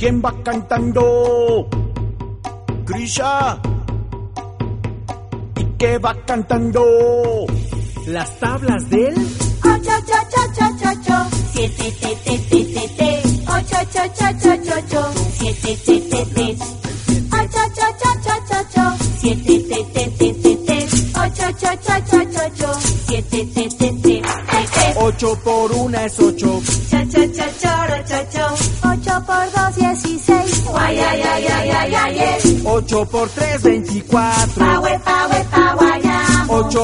¿Quién va cantando? Grisha. ¿Y qué va cantando? Las tablas del 8, 7, 8, 7, 7, 8 por 1 es 8. 8 por 2, 16. 8 por 3, 24. 8